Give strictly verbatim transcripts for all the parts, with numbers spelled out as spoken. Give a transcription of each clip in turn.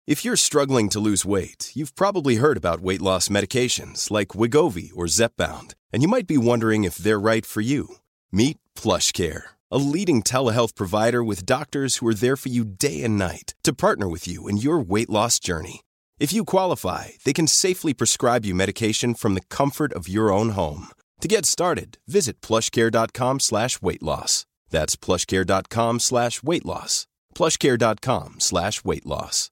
If you're struggling to lose weight, you've probably heard about weight loss medications like Wegovy or Zepbound, and you might be wondering if they're right for you. Meet PlushCare, a leading telehealth provider with doctors who are there for you day and night to partner with you in your weight loss journey. If you qualify, they can safely prescribe you medication from the comfort of your own home. To get started, visit plushcare.com slash weight loss. That's plushcare.com slash weight loss. plushcare.com slash weight loss.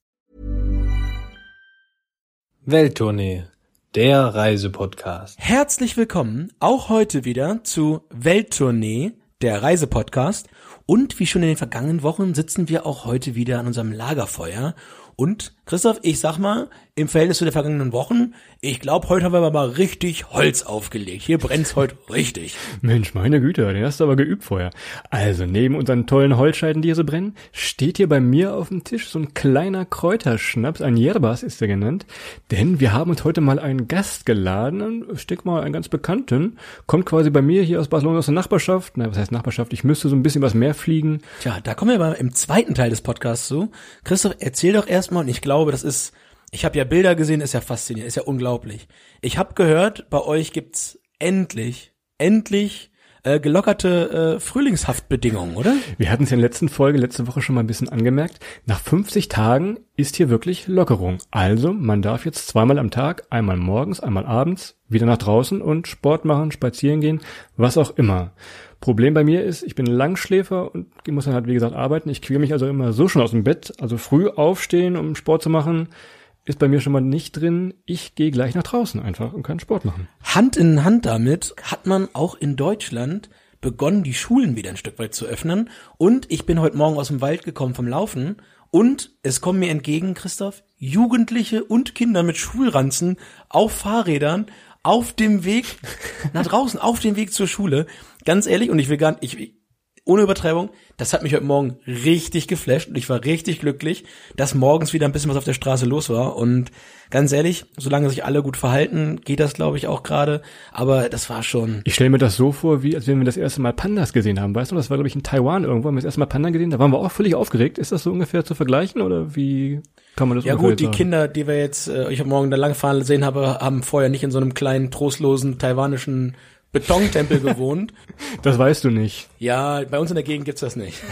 Welttournee, der Reisepodcast. Herzlich willkommen auch heute wieder zu Welttournee, der Reisepodcast. Und wie schon in den vergangenen Wochen sitzen wir auch heute wieder an unserem Lagerfeuer. Und Christoph, ich sag mal, im Verhältnis zu den vergangenen Wochen, ich glaube, heute haben wir aber mal richtig Holz aufgelegt. Hier brennt's heute richtig. Mensch, meine Güte, den hast du aber geübt vorher. Also, neben unseren tollen Holzscheiten, die hier so brennen, steht hier bei mir auf dem Tisch so ein kleiner Kräuterschnaps, ein Yerbas ist der genannt. Denn wir haben uns heute mal einen Gast geladen, ich denke mal einen ganz Bekannten, kommt quasi bei mir hier aus Barcelona aus der Nachbarschaft. Na, was heißt Nachbarschaft? Ich müsste so ein bisschen was mehr fliegen. Tja, da kommen wir aber im zweiten Teil des Podcasts zu. Christoph, erzähl doch erstmal, und ich glaube, das ist, ich habe ja Bilder gesehen, ist ja faszinierend, ist ja unglaublich. Ich habe gehört, bei euch gibt's endlich, endlich äh, gelockerte äh, Frühlingshaftbedingungen, oder? Wir hatten es ja in der letzten Folge, letzte Woche schon mal ein bisschen angemerkt. Nach fünfzig Tagen ist hier wirklich Lockerung. Also, man darf jetzt zweimal am Tag, einmal morgens, einmal abends, wieder nach draußen und Sport machen, spazieren gehen, was auch immer. Problem bei mir ist, ich bin Langschläfer und ich muss dann halt, wie gesagt, arbeiten. Ich kriege mich also immer so schon aus dem Bett. Also früh aufstehen, um Sport zu machen, ist bei mir schon mal nicht drin. Ich gehe gleich nach draußen einfach und kann Sport machen. Hand in Hand damit hat man auch in Deutschland begonnen, die Schulen wieder ein Stück weit zu öffnen. Und ich bin heute Morgen aus dem Wald gekommen vom Laufen. Und es kommen mir entgegen, Christoph, Jugendliche und Kinder mit Schulranzen auf Fahrrädern auf dem Weg nach draußen, auf dem Weg zur Schule. Ganz ehrlich, und ich will gar nicht, ich, ohne Übertreibung, das hat mich heute Morgen richtig geflasht und ich war richtig glücklich, dass morgens wieder ein bisschen was auf der Straße los war. Und ganz ehrlich, solange sich alle gut verhalten, geht das, glaube ich, auch gerade. Aber das war schon... Ich stelle mir das so vor, wie als wenn wir das erste Mal Pandas gesehen haben. Weißt du, das war, glaube ich, in Taiwan irgendwo, haben wir das erste Mal Panda gesehen. Da waren wir auch völlig aufgeregt. Ist das so ungefähr zu vergleichen oder wie kann man das ja ungefähr gut, die sagen? Kinder, die wir jetzt, äh, ich habe morgen da langfahren gesehen habe, haben vorher nicht in so einem kleinen, trostlosen, taiwanischen Betontempel gewohnt. Das weißt du nicht. Ja, bei uns in der Gegend gibt's das nicht.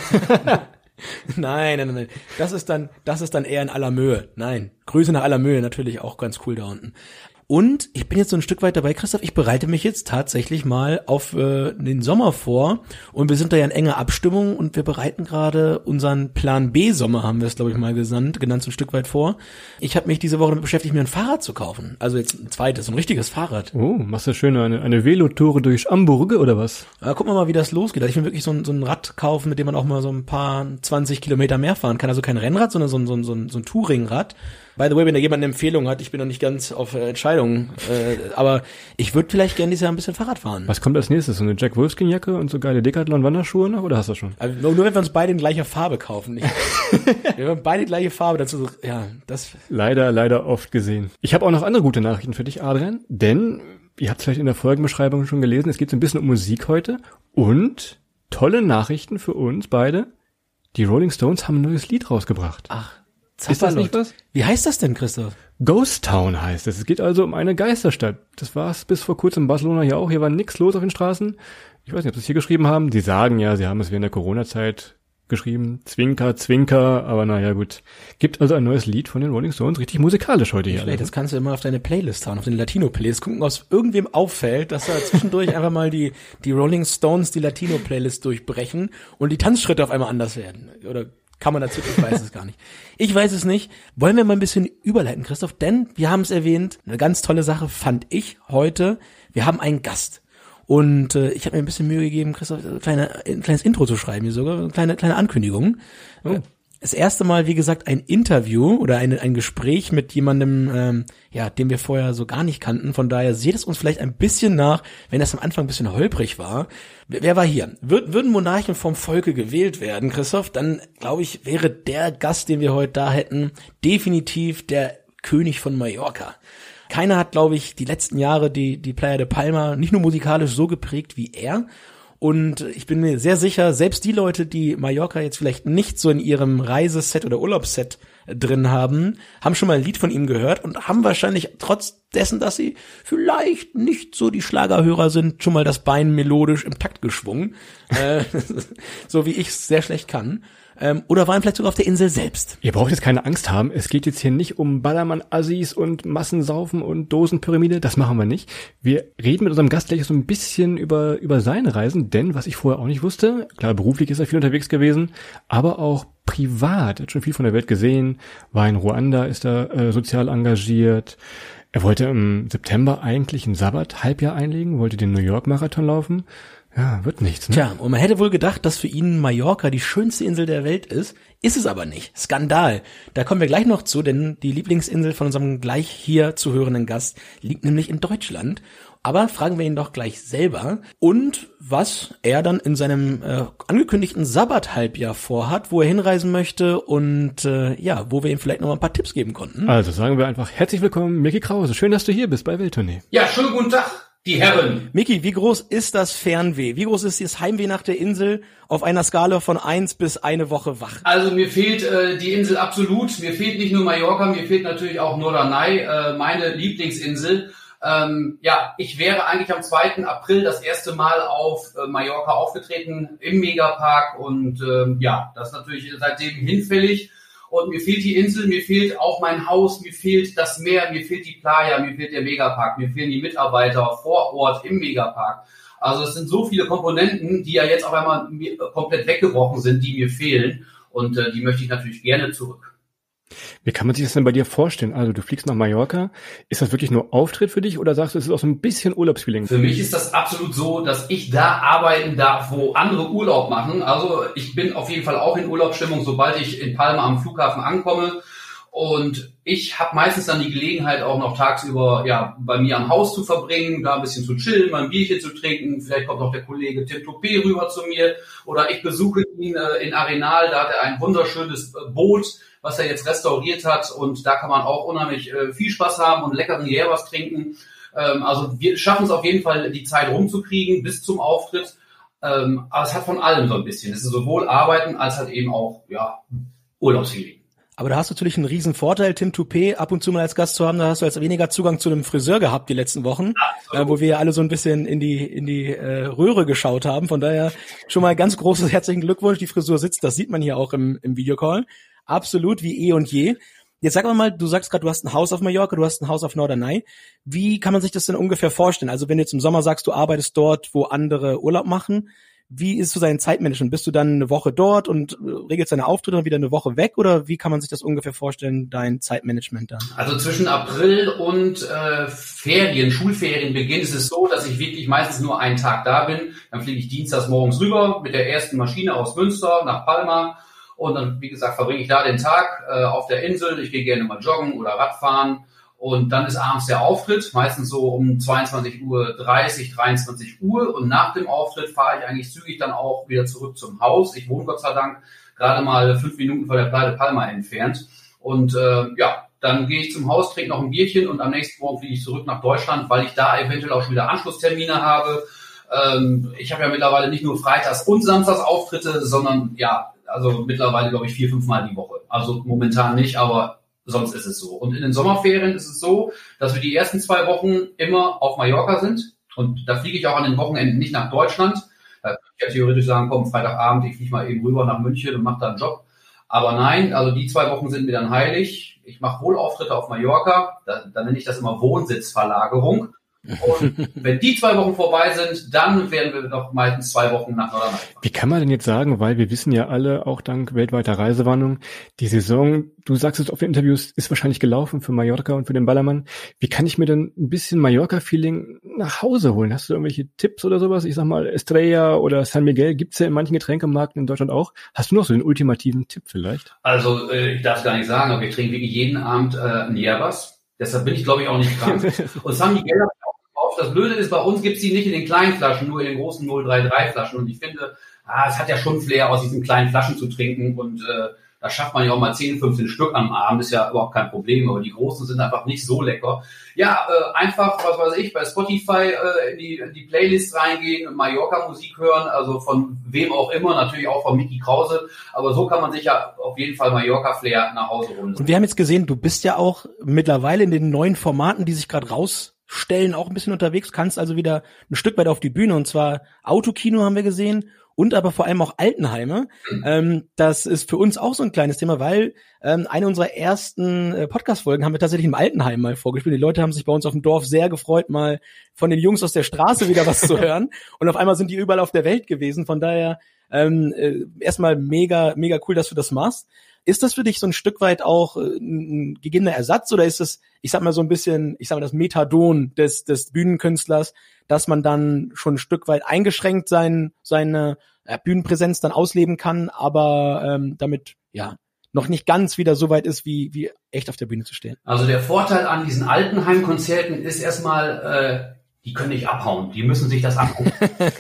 Nein, nein, nein. Das ist dann, das ist dann eher in Allermöhe. Nein. Grüße nach Allermöhe, natürlich auch ganz cool da unten. Und ich bin jetzt so ein Stück weit dabei, Christoph, ich bereite mich jetzt tatsächlich mal auf äh, den Sommer vor und wir sind da ja in enger Abstimmung und wir bereiten gerade unseren Plan B-Sommer, haben wir es, glaube ich, mal genannt, genannt so ein Stück weit vor. Ich habe mich diese Woche damit beschäftigt, mir ein Fahrrad zu kaufen. Also jetzt ein zweites, ein richtiges Fahrrad. Oh, machst du schön eine, eine Velotour durch Hamburg oder was? Ja, gucken wir mal, wie das losgeht. Also ich will wirklich so ein, so ein Rad kaufen, mit dem man auch mal so ein paar zwanzig Kilometer mehr fahren kann. Also kein Rennrad, sondern so ein, so ein, so ein, so ein Touringrad. By the way, wenn da jemand eine Empfehlung hat, ich bin noch nicht ganz auf äh, Entscheidungen, äh, aber ich würde vielleicht gerne dieses Jahr ein bisschen Fahrrad fahren. Was kommt als nächstes? So eine Jack Wolfskin-Jacke und so geile Decathlon-Wanderschuhe noch, oder hast du das schon? Also nur, nur wenn wir uns beide in gleicher Farbe kaufen. Nicht? Wenn wir beide gleiche Farbe, dazu so, ja, das... Leider, leider oft gesehen. Ich habe auch noch andere gute Nachrichten für dich, Adrian, denn ihr habt es vielleicht in der Folgenbeschreibung schon gelesen, es geht so ein bisschen um Musik heute und tolle Nachrichten für uns beide. Die Rolling Stones haben ein neues Lied rausgebracht. Ach. Zapperlot. Ist das nicht was? Wie heißt das denn, Christoph? Ghost Town heißt es. Es geht also um eine Geisterstadt. Das war es bis vor kurzem in Barcelona hier auch. Hier war nichts los auf den Straßen. Ich weiß nicht, ob sie es hier geschrieben haben. Sie sagen ja, sie haben es während der Corona-Zeit geschrieben. Zwinker, Zwinker. Aber naja, gut. Gibt also ein neues Lied von den Rolling Stones. Richtig musikalisch heute hier. Das kannst du immer auf deine Playlist hauen, auf deine Latino-Playlist. Gucken, ob es irgendwem auffällt, dass da zwischendurch einfach mal die, die Rolling Stones, die Latino-Playlist durchbrechen und die Tanzschritte auf einmal anders werden. Oder kann man dazu, ich weiß es gar nicht. Ich weiß es nicht. Wollen wir mal ein bisschen überleiten, Christoph? Denn, wir haben es erwähnt, eine ganz tolle Sache fand ich heute. Wir haben einen Gast. Und äh, ich habe mir ein bisschen Mühe gegeben, Christoph, ein, kleine, ein kleines Intro zu schreiben hier sogar, eine kleine, kleine Ankündigung. Oh. Das erste Mal, wie gesagt, ein Interview oder eine, ein Gespräch mit jemandem, ähm, ja, den wir vorher so gar nicht kannten. Von daher seht es uns vielleicht ein bisschen nach, wenn das am Anfang ein bisschen holprig war. Wer, wer war hier? Wür, würden Monarchen vom Volke gewählt werden, Christoph, dann, glaube ich, wäre der Gast, den wir heute da hätten, definitiv der König von Mallorca. Keiner hat, glaube ich, die letzten Jahre die, die Playa de Palma nicht nur musikalisch so geprägt wie er. Und ich bin mir sehr sicher, selbst die Leute, die Mallorca jetzt vielleicht nicht so in ihrem Reiseset oder Urlaubsset drin haben, haben schon mal ein Lied von ihm gehört und haben wahrscheinlich trotz dessen, dass sie vielleicht nicht so die Schlagerhörer sind, schon mal das Bein melodisch im Takt geschwungen, äh, so wie ich es sehr schlecht kann. Ähm, oder waren vielleicht sogar auf der Insel selbst. Ihr braucht jetzt keine Angst haben. Es geht jetzt hier nicht um Ballermann-Assis und Massensaufen und Dosenpyramide. Das machen wir nicht. Wir reden mit unserem Gast gleich so ein bisschen über, über seine Reisen. Denn, was ich vorher auch nicht wusste, klar, beruflich ist er viel unterwegs gewesen, aber auch privat. Er hat schon viel von der Welt gesehen. War in Ruanda, ist er äh, sozial engagiert. Er wollte im September eigentlich ein Sabbat-Halbjahr einlegen, wollte den New York-Marathon laufen. Ja, wird nichts, ne? Tja, und man hätte wohl gedacht, dass für ihn Mallorca die schönste Insel der Welt ist. Ist es aber nicht. Skandal. Da kommen wir gleich noch zu, denn die Lieblingsinsel von unserem gleich hier zu hörenden Gast liegt nämlich in Deutschland. Aber fragen wir ihn doch gleich selber. Und was er dann in seinem äh, angekündigten Sabbat-Halbjahr vorhat, wo er hinreisen möchte und äh, ja, wo wir ihm vielleicht noch mal ein paar Tipps geben konnten. Also sagen wir einfach herzlich willkommen, Micky Krause. Schön, dass du hier bist bei Welttournee. Ja, schönen guten Tag. Die Herren. Micky, wie groß ist das Fernweh? Wie groß ist das Heimweh nach der Insel auf einer Skala von eins bis eine Woche wach? Also mir fehlt äh, die Insel absolut. Mir fehlt nicht nur Mallorca, mir fehlt natürlich auch Norderney, äh, meine Lieblingsinsel. Ähm, ja, ich wäre eigentlich am zweiten April das erste Mal auf äh, Mallorca aufgetreten im Megapark und äh, ja, das ist natürlich seitdem hinfällig. Und mir fehlt die Insel, mir fehlt auch mein Haus, mir fehlt das Meer, mir fehlt die Playa, mir fehlt der Megapark, mir fehlen die Mitarbeiter vor Ort im Megapark. Also es sind so viele Komponenten, die ja jetzt auf einmal komplett weggebrochen sind, die mir fehlen. Und äh, die möchte ich natürlich gerne zurück. Wie kann man sich das denn bei dir vorstellen? Also du fliegst nach Mallorca. Ist das wirklich nur Auftritt für dich oder sagst du, es ist auch so ein bisschen Urlaubsfeeling? Für mich ist das absolut so, dass ich da arbeiten darf, wo andere Urlaub machen. Also ich bin auf jeden Fall auch in Urlaubsstimmung, sobald ich in Palma am Flughafen ankomme. Und ich habe meistens dann die Gelegenheit, auch noch tagsüber ja bei mir am Haus zu verbringen, da ein bisschen zu chillen, mal ein Bierchen zu trinken. Vielleicht kommt noch der Kollege Tim Toupé rüber zu mir. Oder ich besuche ihn äh, in Arenal, da hat er ein wunderschönes äh, Boot, was er jetzt restauriert hat. Und da kann man auch unheimlich äh, viel Spaß haben und leckeren Järbers trinken. Ähm, also wir schaffen es auf jeden Fall, die Zeit rumzukriegen bis zum Auftritt. Ähm, aber es hat von allem so ein bisschen. Es ist sowohl Arbeiten als halt eben auch ja Urlaubsfeeling. Aber da hast du natürlich einen riesen Vorteil, Tim Toupé ab und zu mal als Gast zu haben. Da hast du als weniger Zugang zu einem Friseur gehabt die letzten Wochen, äh, wo wir ja alle so ein bisschen in die in die äh, Röhre geschaut haben. Von daher schon mal ganz großes herzlichen Glückwunsch. Die Frisur sitzt, das sieht man hier auch im, im Videocall. Absolut wie eh und je. Jetzt sag mal, du sagst gerade, du hast ein Haus auf Mallorca, du hast ein Haus auf Norderney. Wie kann man sich das denn ungefähr vorstellen? Also wenn du jetzt im Sommer sagst, du arbeitest dort, wo andere Urlaub machen, wie ist so dein Zeitmanagement? Bist du dann eine Woche dort und regelst deine Auftritte und wieder eine Woche weg? Oder wie kann man sich das ungefähr vorstellen, dein Zeitmanagement dann? Also zwischen April und äh, Ferien, Schulferienbeginn ist es so, dass ich wirklich meistens nur einen Tag da bin. Dann fliege ich dienstags morgens rüber mit der ersten Maschine aus Münster nach Palma. Und dann, wie gesagt, verbringe ich da den Tag äh, auf der Insel. Ich gehe gerne mal joggen oder Radfahren. Und dann ist abends der Auftritt, meistens so um zweiundzwanzig Uhr dreißig, dreiundzwanzig Uhr. Und nach dem Auftritt fahre ich eigentlich zügig dann auch wieder zurück zum Haus. Ich wohne Gott sei Dank gerade mal fünf Minuten von der Playa de Palma entfernt. Und äh, ja, dann gehe ich zum Haus, trinke noch ein Bierchen und am nächsten Morgen fliege ich zurück nach Deutschland, weil ich da eventuell auch schon wieder Anschlusstermine habe. Ähm, ich habe ja mittlerweile nicht nur freitags und samstags Auftritte, sondern ja, also mittlerweile glaube ich vier, fünf Mal die Woche. Also momentan nicht, aber sonst ist es so. Und in den Sommerferien ist es so, dass wir die ersten zwei Wochen immer auf Mallorca sind. Und da fliege ich auch an den Wochenenden nicht nach Deutschland. Da kann ich ja theoretisch sagen, komm, Freitagabend, ich fliege mal eben rüber nach München und mache da einen Job. Aber nein, also die zwei Wochen sind mir dann heilig. Ich mache wohl Auftritte auf Mallorca. Da, da nenne ich das immer Wohnsitzverlagerung. Und wenn die zwei Wochen vorbei sind, dann werden wir doch meistens zwei Wochen nach Norderney fahren. Wie kann man denn jetzt sagen, weil wir wissen ja alle, auch dank weltweiter Reisewarnung, die Saison, du sagst es auf den Interviews, ist wahrscheinlich gelaufen für Mallorca und für den Ballermann. Wie kann ich mir denn ein bisschen Mallorca-Feeling nach Hause holen? Hast du irgendwelche Tipps oder sowas? Ich sag mal, Estrella oder San Miguel gibt's ja in manchen Getränkemärkten in Deutschland auch. Hast du noch so den ultimativen Tipp vielleicht? Also äh, ich darf es gar nicht sagen, aber ich trinke wirklich jeden Abend äh, ein Järbers. Deshalb bin ich, glaube ich, auch nicht krank. Und San Miguel habe ich auch gekauft. Das Blöde ist, bei uns gibt's die nicht in den kleinen Flaschen, nur in den großen null drei drei Flaschen. Und ich finde, ah, es hat ja schon Flair, aus diesen kleinen Flaschen zu trinken. Und äh, Da schafft man ja auch mal zehn, fünfzehn Stück am Abend, ist ja überhaupt kein Problem, aber die großen sind einfach nicht so lecker. Ja, äh, einfach, was weiß ich, bei Spotify äh, in, die, in die Playlist reingehen, Mallorca-Musik hören, also von wem auch immer, natürlich auch von Micky Krause, aber so kann man sich ja auf jeden Fall Mallorca-Flair nach Hause holen. Und wir haben jetzt gesehen, du bist ja auch mittlerweile in den neuen Formaten, die sich gerade rausstellen, auch ein bisschen unterwegs, kannst also wieder ein Stück weit auf die Bühne, und zwar Autokino haben wir gesehen, und aber vor allem auch Altenheime. Mhm. Ähm, das ist für uns auch so ein kleines Thema, weil ähm, eine unserer ersten äh, Podcast-Folgen haben wir tatsächlich im Altenheim mal vorgespielt. Die Leute haben sich bei uns auf dem Dorf sehr gefreut, mal von den Jungs aus der Straße wieder was zu hören. Und auf einmal sind die überall auf der Welt gewesen. Von daher ähm, äh, erstmal mega, mega cool, dass du das machst. Ist das für dich so ein Stück weit auch äh, ein gegebener Ersatz, oder ist das, ich sag mal so ein bisschen, ich sag mal das Methadon des des Bühnenkünstlers, dass man dann schon ein Stück weit eingeschränkt sein, seine äh, Bühnenpräsenz dann ausleben kann, aber ähm, damit ja noch nicht ganz wieder so weit ist, wie wie echt auf der Bühne zu stehen? Also der Vorteil an diesen Altenheimkonzerten ist erstmal, äh, die können nicht abhauen, die müssen sich das angucken.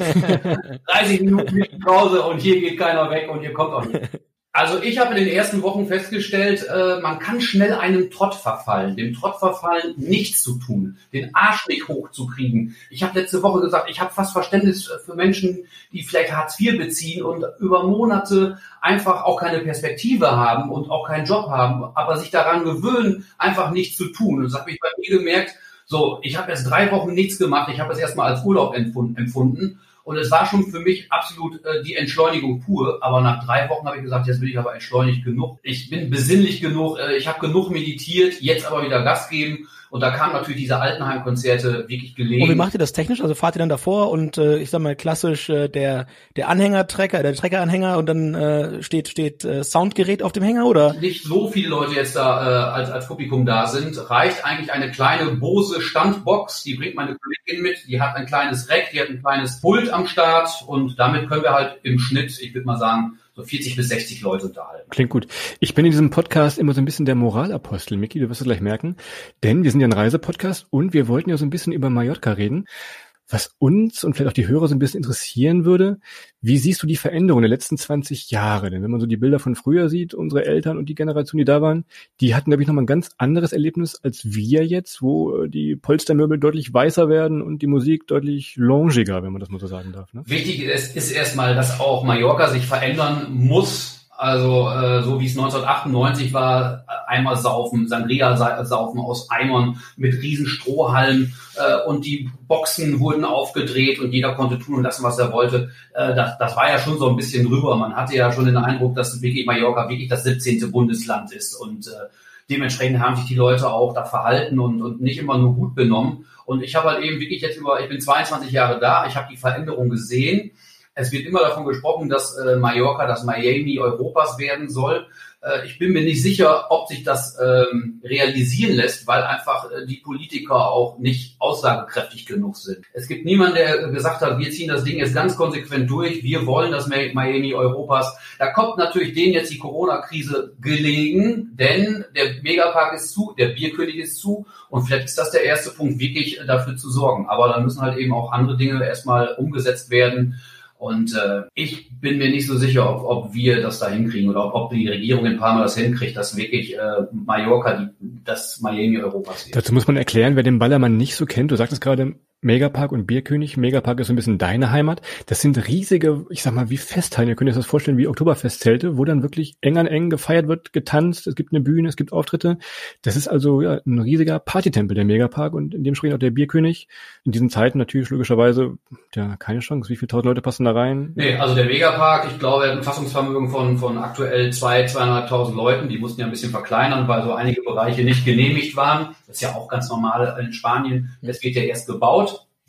dreißig Minuten mit Pause und hier geht keiner weg und hier kommt auch nicht. Also ich habe in den ersten Wochen festgestellt, äh, man kann schnell einem Trott verfallen, dem Trott verfallen, nichts zu tun, den Arsch nicht hochzukriegen. Ich habe letzte Woche gesagt, ich habe fast Verständnis für Menschen, die vielleicht Hartz vier beziehen und über Monate einfach auch keine Perspektive haben und auch keinen Job haben, aber sich daran gewöhnen, einfach nichts zu tun. Und das habe ich bei mir gemerkt, so, ich habe jetzt drei Wochen nichts gemacht, ich habe es erstmal als Urlaub empfunden. Und es war schon für mich absolut äh, die Entschleunigung pur. Aber nach drei Wochen habe ich gesagt, jetzt bin ich aber entschleunigt genug. Ich bin besinnlich genug. Äh, ich habe genug meditiert. Jetzt aber wieder Gas geben. Und da kamen natürlich diese Altenheim-Konzerte wirklich gelegen. Und wie macht ihr das technisch? Also fahrt ihr dann davor und äh, ich sag mal klassisch äh, der der Anhängertrecker, der Treckeranhänger und dann äh, steht steht äh, Soundgerät auf dem Hänger, oder? Nicht so viele Leute jetzt da äh, als als Publikum da sind. Reicht eigentlich eine kleine Bose Standbox. Die bringt meine Kollegin mit. Die hat ein kleines Rack, die hat ein kleines Pult am Start. Und damit können wir halt im Schnitt, ich würde mal sagen, so vierzig bis sechzig Leute unterhalten. Klingt gut. Ich bin in diesem Podcast immer so ein bisschen der Moralapostel, Micky, du wirst es gleich merken. Denn wir sind ja ein Reisepodcast und wir wollten ja so ein bisschen über Mallorca reden. Was uns und vielleicht auch die Hörer so ein bisschen interessieren würde, wie siehst du die Veränderung der letzten zwanzig Jahre? Denn wenn man so die Bilder von früher sieht, unsere Eltern und die Generation, die da waren, die hatten, glaube ich, nochmal ein ganz anderes Erlebnis als wir jetzt, wo die Polstermöbel deutlich weißer werden und die Musik deutlich loungiger, wenn man das mal so sagen darf. Ne? Wichtig ist, ist erstmal, dass auch Mallorca sich verändern muss. Also äh, so wie es neunzehnhundertachtundneunzig war, einmal saufen, Sangria saufen aus Eimern mit riesen Strohhalmen äh, und die Boxen wurden aufgedreht und jeder konnte tun und lassen, was er wollte. Äh, das, das war ja schon so ein bisschen drüber. Man hatte ja schon den Eindruck, dass wirklich Mallorca wirklich das siebzehnte Bundesland ist und äh, dementsprechend haben sich die Leute auch da verhalten und, und nicht immer nur gut benommen. Und ich habe halt eben wirklich jetzt über, ich bin zweiundzwanzig Jahre da, ich habe die Veränderung gesehen. Es wird immer davon gesprochen, dass äh, Mallorca das Miami Europas werden soll. Äh, ich bin mir nicht sicher, ob sich das ähm, realisieren lässt, weil einfach äh, die Politiker auch nicht aussagekräftig genug sind. Es gibt niemanden, der gesagt hat, wir ziehen das Ding jetzt ganz konsequent durch, wir wollen das Miami Europas. Da kommt natürlich denen jetzt die Corona-Krise gelegen, denn der Megapark ist zu, der Bierkönig ist zu und vielleicht ist das der erste Punkt, wirklich dafür zu sorgen. Aber dann müssen halt eben auch andere Dinge erstmal umgesetzt werden. Und äh, ich bin mir nicht so sicher, ob, ob wir das da hinkriegen oder ob, ob die Regierung in Palma das hinkriegt, dass wirklich äh, Mallorca die, das Miami Europas wird. Dazu muss man erklären, wer den Ballermann nicht so kennt, du sagtest gerade Megapark und Bierkönig. Megapark ist so ein bisschen deine Heimat. Das sind riesige, ich sag mal, wie Festhallen. Ihr könnt euch das vorstellen wie Oktoberfestzelte, wo dann wirklich eng an eng gefeiert wird, getanzt. Es gibt eine Bühne, es gibt Auftritte. Das ist also ja ein riesiger Partytempel, der Megapark, und in dem spricht auch der Bierkönig. In diesen Zeiten natürlich logischerweise ja keine Chance. Wie viele tausend Leute passen da rein? Nee, also der Megapark, ich glaube, er hat ein Fassungsvermögen von von aktuell zwei, zweieinhalbtausend Leuten. Die mussten ja ein bisschen verkleinern, weil so einige Bereiche nicht genehmigt waren. Das ist ja auch ganz normal in Spanien. Es wird ja erst gebaut.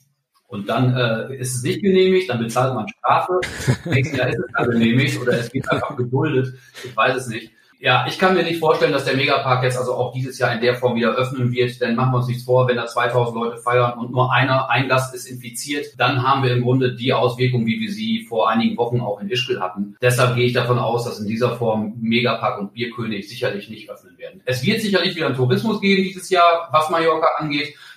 Und dann äh, ist es nicht genehmigt, dann bezahlt man Strafe. Nächstes Jahr ist es dann genehmigt oder es wird einfach geduldet. Ich weiß es nicht. Ja, ich kann mir nicht vorstellen, dass der Megapark jetzt also auch dieses Jahr in der Form wieder öffnen wird, denn machen wir uns nichts vor, wenn da zweitausend Leute feiern und nur einer, ein Gast ist infiziert, dann haben wir im Grunde die Auswirkung, wie wir sie vor einigen Wochen auch in Ischgl hatten. Deshalb gehe ich davon aus, dass in dieser Form Megapark und Bierkönig sicherlich nicht öffnen werden. Es wird sicherlich wieder einen Tourismus geben dieses Jahr, was Mallorca angeht.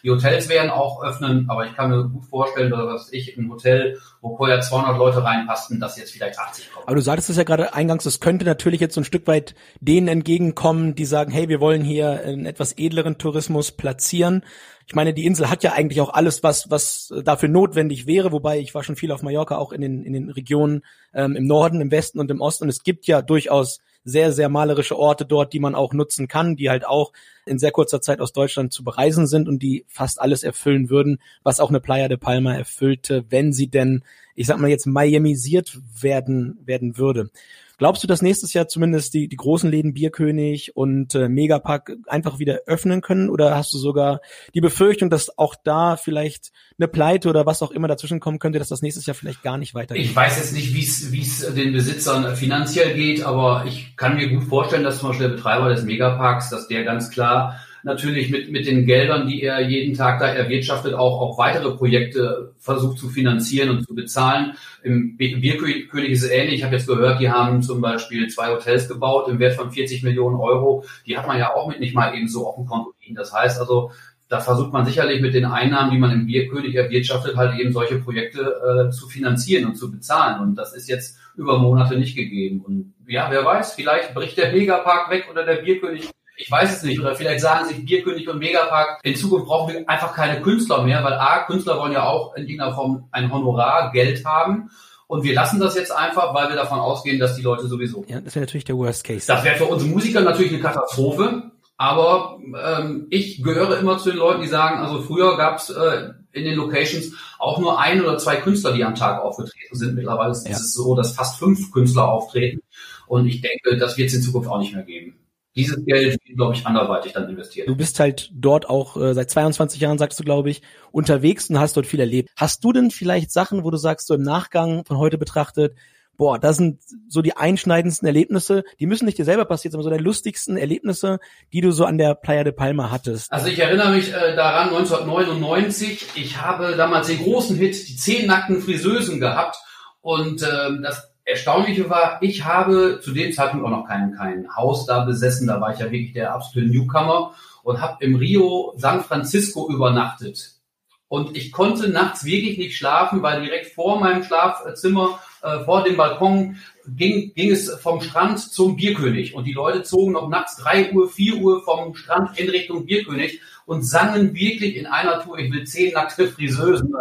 Die Hotels werden auch öffnen, aber ich kann mir gut vorstellen, dass ich ein Hotel, wo vorher zweihundert Leute reinpassten, dass jetzt vielleicht achtzig kommen. Aber du sagtest es ja gerade eingangs, es könnte natürlich jetzt so ein Stück weit denen entgegenkommen, die sagen, hey, wir wollen hier einen etwas edleren Tourismus platzieren. Ich meine, die Insel hat ja eigentlich auch alles, was was dafür notwendig wäre, wobei ich war schon viel auf Mallorca, auch in den in den Regionen ähm, im Norden, im Westen und im Osten. Und es gibt ja durchaus sehr, sehr malerische Orte dort, die man auch nutzen kann, die halt auch in sehr kurzer Zeit aus Deutschland zu bereisen sind und die fast alles erfüllen würden, was auch eine Playa de Palma erfüllte, wenn sie denn, ich sag mal jetzt, miamisiert werden werden würde. Glaubst du, dass nächstes Jahr zumindest die die großen Läden Bierkönig und äh, Megapark einfach wieder öffnen können? Oder hast du sogar die Befürchtung, dass auch da vielleicht eine Pleite oder was auch immer dazwischen kommen könnte, dass das nächstes Jahr vielleicht gar nicht weitergeht? Ich weiß jetzt nicht, wie es wie es den Besitzern finanziell geht, aber ich kann mir gut vorstellen, dass zum Beispiel der Betreiber des Megaparks, dass der ganz klar natürlich mit mit den Geldern, die er jeden Tag da erwirtschaftet, auch auch weitere Projekte versucht zu finanzieren und zu bezahlen. Im Bierkönig ist es ähnlich. Ich habe jetzt gehört, die haben zum Beispiel zwei Hotels gebaut im Wert von vierzig Millionen Euro. Die hat man ja auch mit nicht mal eben so auf dem Konto liegen. Das heißt also, da versucht man sicherlich mit den Einnahmen, die man im Bierkönig erwirtschaftet, halt eben solche Projekte äh, zu finanzieren und zu bezahlen. Und das ist jetzt über Monate nicht gegeben. Und ja, wer weiß, vielleicht bricht der Megapark weg oder der Bierkönig. Ich weiß es nicht. Oder vielleicht sagen sich Bierkönig und Megapark, in Zukunft brauchen wir einfach keine Künstler mehr, weil A, Künstler wollen ja auch in irgendeiner Form ein Honorar, Geld haben. Und wir lassen das jetzt einfach, weil wir davon ausgehen, dass die Leute sowieso. Ja, das wäre natürlich der Worst Case. Das wäre für uns Musiker natürlich eine Katastrophe. Aber ähm, ich gehöre immer zu den Leuten, die sagen, also früher gab es äh, in den Locations auch nur ein oder zwei Künstler, die am Tag aufgetreten sind. Mittlerweile ist ja. es so, dass fast fünf Künstler auftreten. Und ich denke, das wird es in Zukunft auch nicht mehr geben. Dieses Geld wird, glaube ich, anderweitig dann investiert. Du bist halt dort auch äh, seit zweiundzwanzig Jahren, sagst du, glaube ich, unterwegs und hast dort viel erlebt. Hast du denn vielleicht Sachen, wo du sagst, so im Nachgang von heute betrachtet, boah, das sind so die einschneidendsten Erlebnisse, die müssen nicht dir selber passieren, sondern so die lustigsten Erlebnisse, die du so an der Playa de Palma hattest? Also ich erinnere mich äh, daran, neunzehnhundertneunundneunzig, ich habe damals den großen Hit, die zehn nackten Friseusen gehabt und äh, das Erstaunliche war, ich habe zu dem Zeitpunkt auch noch kein, kein Haus da besessen, da war ich ja wirklich der absolute Newcomer und habe im Rio San Francisco übernachtet. Und ich konnte nachts wirklich nicht schlafen, weil direkt vor meinem Schlafzimmer, äh, vor dem Balkon, ging, ging es vom Strand zum Bierkönig. Und die Leute zogen noch nachts drei Uhr, vier Uhr vom Strand in Richtung Bierkönig und sangen wirklich in einer Tour, ich will zehn nackte Friseusen.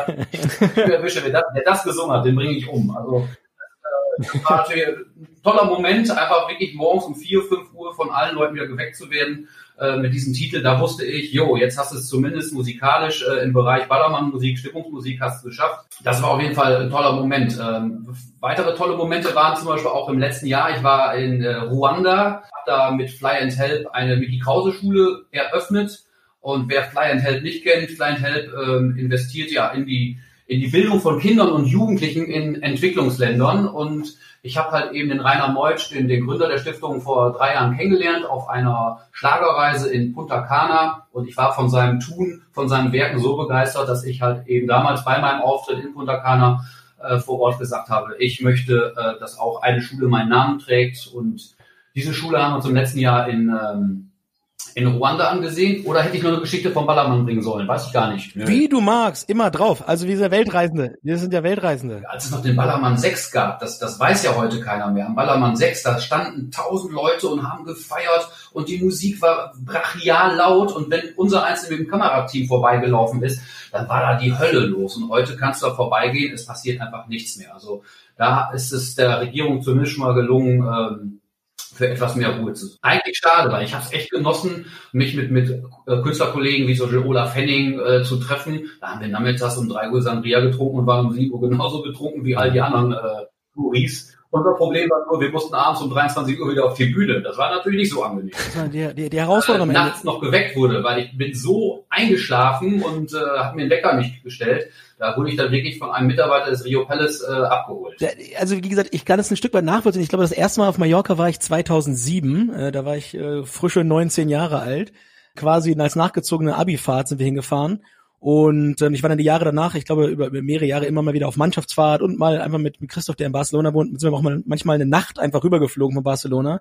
Ich erwische, wer das, wer das gesungen hat, den bringe ich um. Also das war natürlich ein toller Moment, einfach wirklich morgens um vier, fünf Uhr von allen Leuten wieder geweckt zu werden äh, mit diesem Titel. Da wusste ich, jo, jetzt hast du es zumindest musikalisch äh, im Bereich Ballermann-Musik, Stimmungsmusik hast du geschafft. Das war auf jeden Fall ein toller Moment. Ähm, weitere tolle Momente waren zum Beispiel auch im letzten Jahr. Ich war in äh, Ruanda, habe da mit Fly and Help eine Mickey Krause Schule eröffnet. Und wer Fly and Help nicht kennt, Fly and Help ähm, investiert ja in die in die Bildung von Kindern und Jugendlichen in Entwicklungsländern. Und ich habe halt eben den Rainer Meutsch, den, den Gründer der Stiftung, vor drei Jahren kennengelernt auf einer Schlagerreise in Punta Cana. Und ich war von seinem Tun, von seinen Werken so begeistert, dass ich halt eben damals bei meinem Auftritt in Punta Cana äh, vor Ort gesagt habe, ich möchte, äh, dass auch eine Schule meinen Namen trägt. Und diese Schule haben wir uns im letzten Jahr in ähm, in Ruanda angesehen, oder hätte ich nur eine Geschichte vom Ballermann bringen sollen? Weiß ich gar nicht. Nö. Wie du magst, immer drauf. Also wie dieser Weltreisende. Wir sind ja Weltreisende. Als es noch den Ballermann sechs gab, das, das weiß ja heute keiner mehr. Am Ballermann sechs, da standen tausend Leute und haben gefeiert und die Musik war brachial laut und wenn unser Einzelne mit dem Kamerateam vorbeigelaufen ist, dann war da die Hölle los und heute kannst du da vorbeigehen, es passiert einfach nichts mehr. Also da ist es der Regierung zumindest schon mal gelungen, ähm, für etwas mehr Ruhe zu sein. Eigentlich schade, weil ich habe es echt genossen, mich mit mit äh, Künstlerkollegen wie so Olaf Henning äh, zu treffen. Da haben wir nachmittags um drei Uhr Sangria getrunken und waren um sieben Uhr genauso betrunken wie all die anderen äh, Touris. Unser Problem war nur, wir mussten abends um dreiundzwanzig Uhr wieder auf die Bühne. Das war natürlich nicht so angenehm. Das war die, die, die Herausforderung. Äh, nachts noch geweckt wurde, weil ich bin so eingeschlafen und äh, habe mir den Wecker nicht gestellt. Da wurde ich dann wirklich von einem Mitarbeiter des Rio Palace äh, abgeholt. Also wie gesagt, ich kann das ein Stück weit nachvollziehen. Ich glaube, das erste Mal auf Mallorca war ich zweitausendsieben. Äh, da war ich äh, frische neunzehn Jahre alt. Quasi als nachgezogene Abifahrt sind wir hingefahren. Und ähm, ich war dann die Jahre danach, ich glaube über, über mehrere Jahre immer mal wieder auf Mannschaftsfahrt und mal einfach mit, mit Christoph, der in Barcelona wohnt, sind wir auch mal manchmal eine Nacht einfach rübergeflogen von Barcelona.